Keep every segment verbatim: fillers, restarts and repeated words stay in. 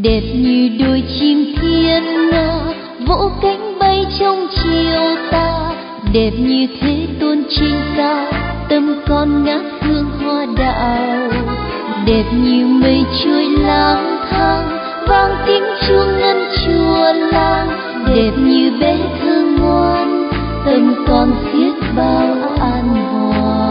đẹp như đôi chim thiên nga vỗ cánh bay trong chiều ta, đẹp như thế tôn trên cao tâm con ngát hương hoa đạo, đẹp như mây trôi lang thang vang tiếng chuông ngân chùa làng, đẹp như bé thơ ngoan tâm con xiết bao an hòa.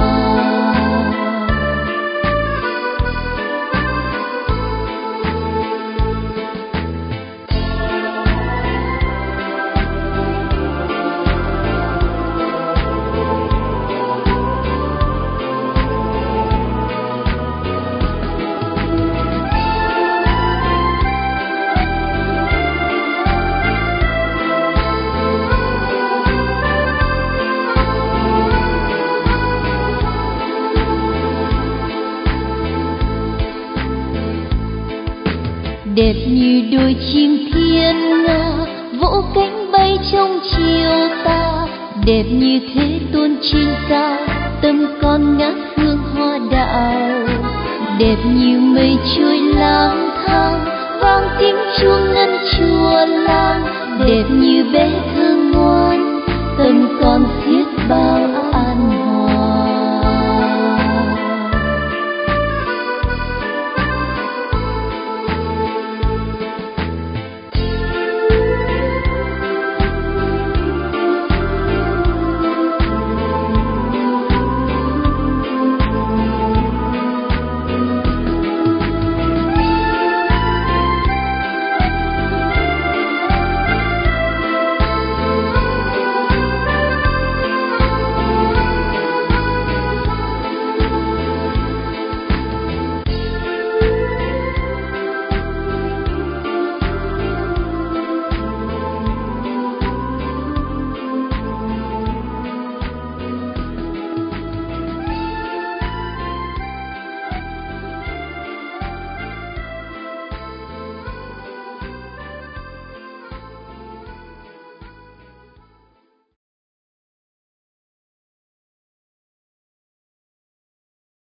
Đẹp như đôi chim thiên nga vỗ cánh bay trong chiều ta, đẹp như thế tôn trên cao tâm con ngát hương hoa đạo, đẹp như mây trôi lang thang vang tiếng chuông ngân chùa làng, đẹp như bé thơ ngoan tâm